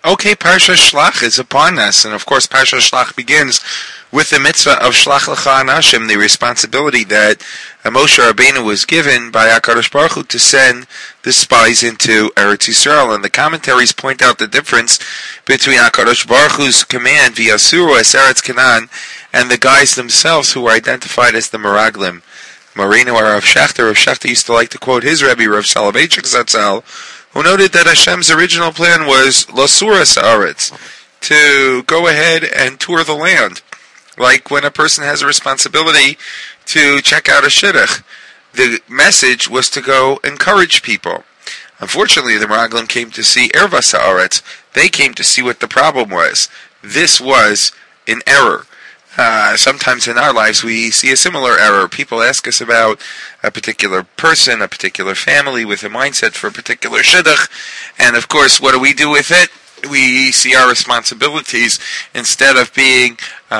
Okay, Parsha Shlach is upon us, and of course Parsha Shlach begins with the mitzvah of Shlach Lecha Anashim, the responsibility that Moshe Rabbeinu was given by HaKadosh Baruch Hu to send the spies into Eretz Yisrael. And the commentaries point out the difference between HaKadosh Baruch Hu's command, V'yasuru es Eretz Canaan, and the guys themselves who were identified as the Meraglim. Marino or Rav Shechter used to like to quote his Rebbe, Rav Soloveitchik Zatzal, who noted that Hashem's original plan was Lasura Sa'aretz, to go ahead and tour the land. Like when a person has a responsibility to check out a shidduch, the message was to go encourage people. Unfortunately, the Meraglim came to see Erva Sa'aretz. They came to see what the problem was. This was an error. Sometimes in our lives we see a similar error. People ask us about a particular person, a particular family with a mindset for a particular shidduch, and of course, what do we do with it? We see our responsibilities, instead of being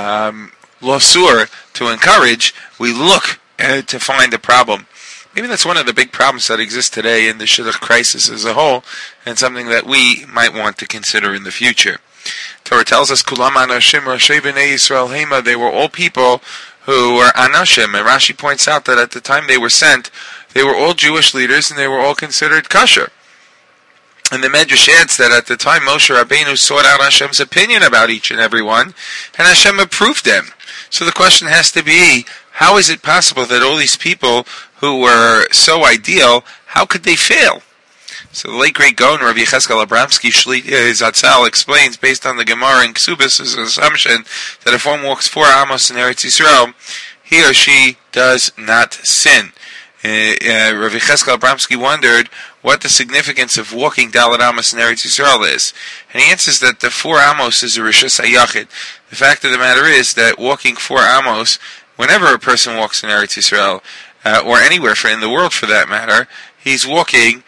losur, to encourage, we look to find a problem. Maybe that's one of the big problems that exist today in the shidduch crisis as a whole, and something that we might want to consider in the future. Torah tells us, Kulam Anashim Rashi B'nei Yisrael Hema, they were all people who were Anashim, and Rashi points out that at the time they were sent, they were all Jewish leaders, and they were all considered kosher. And the Medrash adds that at the time Moshe Rabbeinu sought out Hashem's opinion about each and every one, and Hashem approved them. So the question has to be, how is it possible that all these people who were so ideal, how could they fail? So the late great Gaon, Rabbi Yecheskel Abramsky Zatzal, explains, based on the Gemara in Ksubis, his assumption that if one walks 4 amos in Eretz Yisrael, he or she does not sin. Rabbi Yecheskel Abramsky wondered what the significance of walking Dalet Amos in Eretz Yisrael is. And he answers that the 4 amos is a Rishus HaYachid. The fact of the matter is that walking 4 amos, whenever a person walks in Eretz Yisrael, or anywhere in the world for that matter, he's walking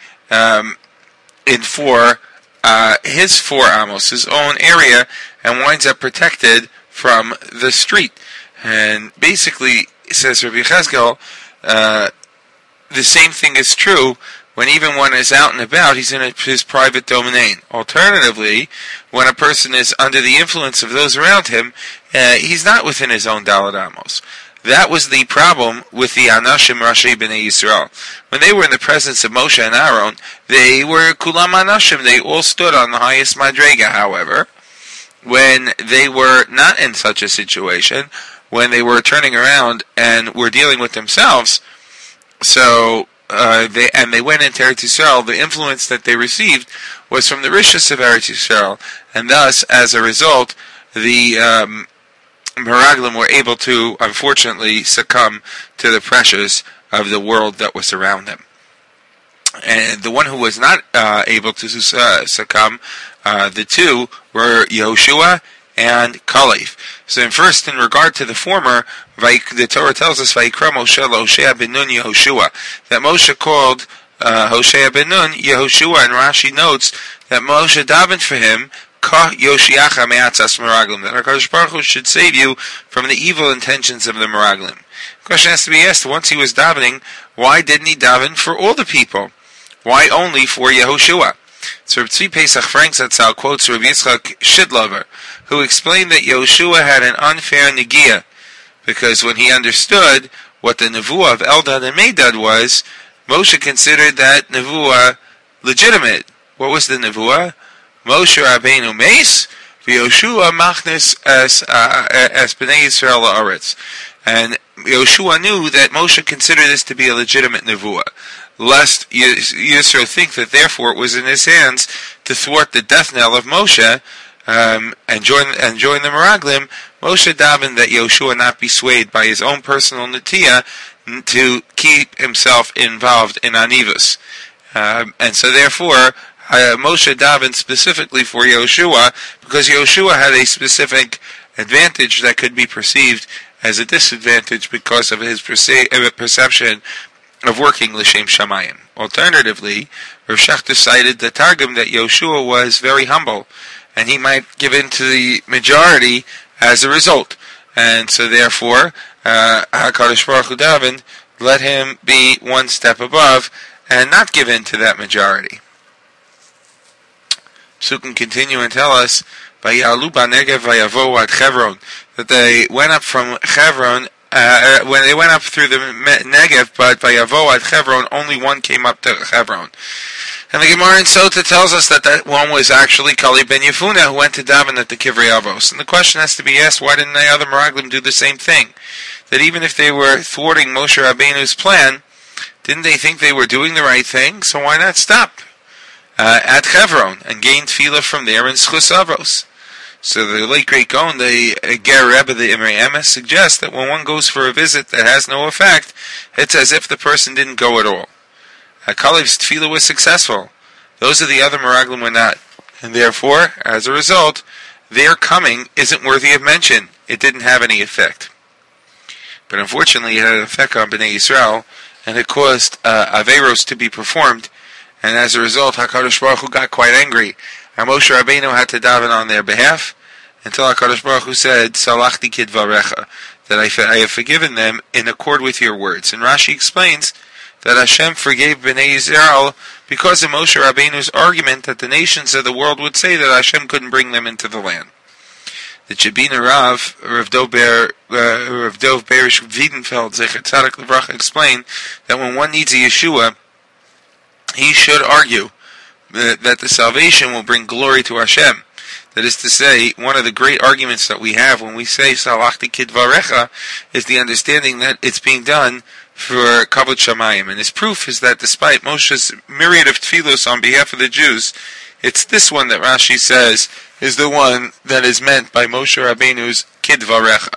in his 4 amos, his own area, and winds up protected from the street. And basically, says Rabbi Yecheskel, the same thing is true when even one is out and about, he's in his private domain. Alternatively, when a person is under the influence of those around him, he's not within his own Dalet Amos. That was the problem with the Anashim Rashi B'nei Yisrael. When they were in the presence of Moshe and Aaron, they were Kulam Anashim. They all stood on the highest Madrega. However, when they were not in such a situation, when they were turning around and were dealing with themselves, they went into Eretz Yisrael, the influence that they received was from the Rishus of Eretz Yisrael, and thus, as a result, the Meraglim were able to, unfortunately, succumb to the pressures of the world that was around them. And the one who was not able to succumb, the two were Yehoshua and Caliph. So in regard to the former, the Torah tells us, Vayikra Moshe Hoshea ben Nun Yehoshua, that Moshe called Hoshea ben Nun Yehoshua, and Rashi notes that Moshe davened for him, Ka Yoshiacha Me'atzas Meraglim, that HaKadosh Baruch Hu should save you from the evil intentions of the Meraglim. The question has to be asked, once he was davening, why didn't he daven for all the people? Why only for Yehoshua? So Tzvi Pesach Frank Zatzal quotes Rabbi Yitzchak Shidlover, who explained that Yehoshua had an unfair negia, because when he understood what the nevuah of Eldad and Medad was, Moshe considered that nevuah legitimate. What was the nevuah? Moshe Rabbeinu Meis, Yehoshua Machnes as Bnei Yisrael La'aretz. And Yehoshua knew that Moshe considered this to be a legitimate nevuah, lest Yisro think that therefore it was in his hands to thwart the death knell of Moshe and join the Meraglim. Moshe davened that Yehoshua not be swayed by his own personal netiyah to keep himself involved in anivus, and so therefore Moshe davened specifically for Yehoshua, because Yehoshua had a specific advantage that could be perceived as a disadvantage because of his perception of working l'shem shamayim. Alternatively, Rav Shechter cited the Targum that Yehoshua was very humble, and he might give in to the majority as a result. And so therefore, HaKadosh Baruch Hu davened, let him be one step above and not give in to that majority. Psukim can continue and tell us, Vayalu ba'negev vayavo ad Chevron, that they went up from Chevron, when they went up through the Negev, but Vayavo ad Chevron, only one came up to Chevron. And the Gemara in Sota tells us that one was actually Kali ben Yefuna, who went to daven at the Kivrei Avos. And the question has to be asked, why didn't the other Meraglim do the same thing? That even if they were thwarting Moshe Rabbeinu's plan, didn't they think they were doing the right thing? So why not stop at Chevron and gain tefillah from there in Schus Avos? So the late great Gaon, the Ger Rebbe, the Imrei Emes, suggests that when one goes for a visit that has no effect, it's as if the person didn't go at all. Kalev's tefillah was successful. Those of the other Meraglim were not. And therefore, as a result, their coming isn't worthy of mention. It didn't have any effect. But unfortunately, it had an effect on Bnei Yisrael, and it caused Averos to be performed, and as a result, HaKadosh Baruch Hu got quite angry. And Moshe Rabbeinu had to daven on their behalf, until HaKadosh Baruch Hu said, Salachti kidvarecha, that I have forgiven them in accord with your words. And Rashi explains that Hashem forgave Bnei Yisrael because of Moshe Rabbeinu's argument that the nations of the world would say that Hashem couldn't bring them into the land. The Chibina Rav Dov Berish Wiedenfeld, Zecher Tzadik Livracha, explained that when one needs a Yeshua, he should argue that the salvation will bring glory to Hashem. That is to say, one of the great arguments that we have when we say Salachti Kidvarecha is the understanding that it's being done for Kavod Shamayim. And his proof is that despite Moshe's myriad of tefillos on behalf of the Jews, it's this one that Rashi says is the one that is meant by Moshe Rabbeinu's Kidvarecha.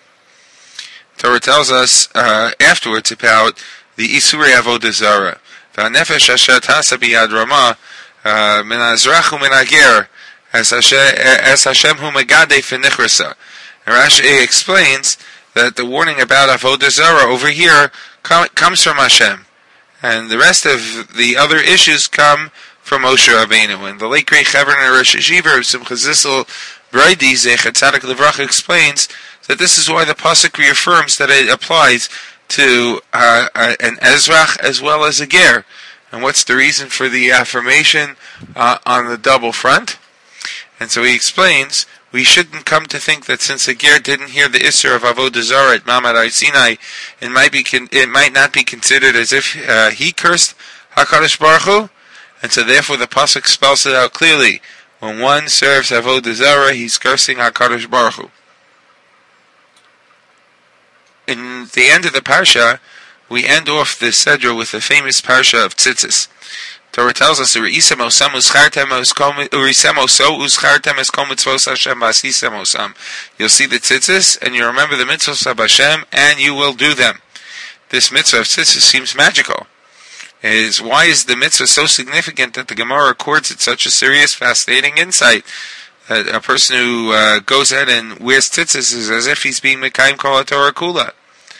Torah tells us afterwards about the Isurei Avodah Zarah. V'hanefesh asher tasa biyad Ramah min ha'azrach u'min ha'ger as Hashem hu megadeh v'nichrasa. And Rashi explains that the warning about Avodah Zarah over here comes from Hashem, and the rest of the other issues come from Moshe Rabbeinu. And the late great Chevron and Rosh Hashiva Simcha Zissel Breidi Zecher Tzadik Livracha explains that this is why the pasuk reaffirms that it applies to an Ezrach as well as a Ger. And what's the reason for the affirmation on the double front? And so he explains, we shouldn't come to think that since a Ger didn't hear the Isser of Avodah Zarah at Mamad Har Sinai, it might not be considered as if he cursed HaKadosh Baruch Hu, and so therefore the pasuk spells it out clearly. When one serves Avodah Zarah, he's cursing HaKadosh Baruch Hu. In the end of the parsha, we end off the Sedra with the famous parsha of Tzitzis. Torah tells us, you'll see the tzitzis, and you remember the mitzvahs of Hashem, and you will do them. This mitzvah of tzitzis seems magical. Why is the mitzvah so significant that the Gemara records it such a serious, fascinating insight? That a person who goes ahead and wears tzitzis is as if he's being Mekayim Kol HaTorah Kula.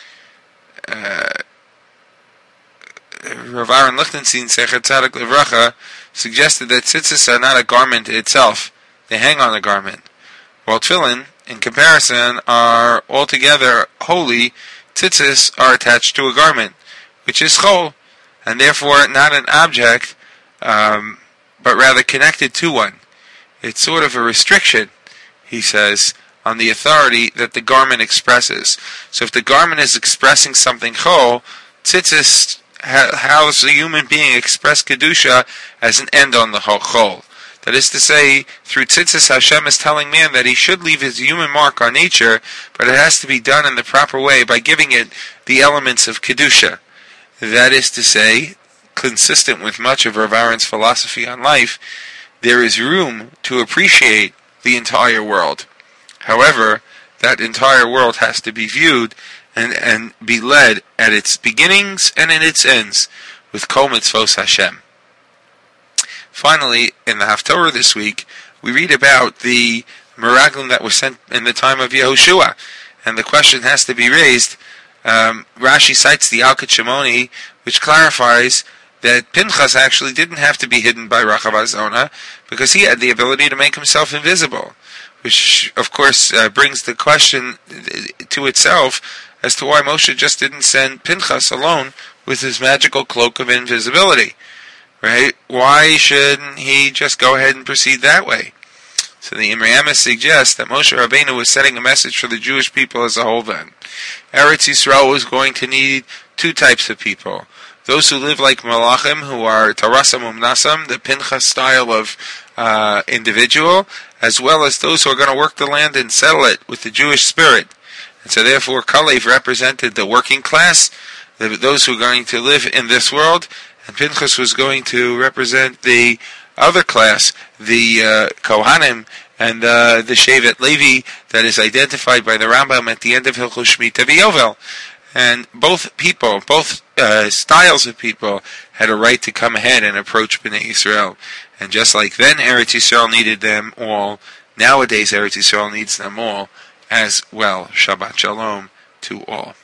Rav Aaron Lichtenstein, Zecher Tzadik Livracha, suggested that tzitzis are not a garment itself. They hang on the garment. While tefillin, in comparison, are altogether holy, tzitzis are attached to a garment, which is chol, and therefore not an object, but rather connected to one. It's sort of a restriction, he says, on the authority that the garment expresses. So if the garment is expressing something chol, tzitzis, how does a human being express Kedusha as an end on the chol? That is to say, through tzitzis, Hashem is telling man that he should leave his human mark on nature, but it has to be done in the proper way by giving it the elements of Kedusha. That is to say, consistent with much of Rav Aaron's philosophy on life, there is room to appreciate the entire world. However, that entire world has to be viewed and be led at its beginnings and in its ends with Kol Mitzvos Hashem. Finally, in the Haftorah this week, we read about the Meraglim that were sent in the time of Yehoshua, and the question has to be raised. Rashi cites the Alkut Shimoni, which clarifies that Pinchas actually didn't have to be hidden by Rachav Azona, because he had the ability to make himself invisible, which of course brings the question to itself as to why Moshe just didn't send Pinchas alone with his magical cloak of invisibility. right? Why shouldn't he just go ahead and proceed that way? So the Imrei Emes suggests that Moshe Rabbeinu was setting a message for the Jewish people as a whole then. Eretz Yisrael was going to need two types of people. Those who live like Malachim, who are Tarasam Umnasam, the Pinchas style of individual, as well as those who are going to work the land and settle it with the Jewish spirit. And so therefore Kalev represented the working class, those who are going to live in this world, and Pinchas was going to represent the other class, the Kohanim, and the Shevet Levi that is identified by the Rambam at the end of Hilchos Shemitah V'Yovel. And both people, both styles of people, had a right to come ahead and approach Bnei Yisrael. And just like then Eretz Yisrael needed them all, nowadays Eretz Yisrael needs them all as well. Shabbat Shalom to all.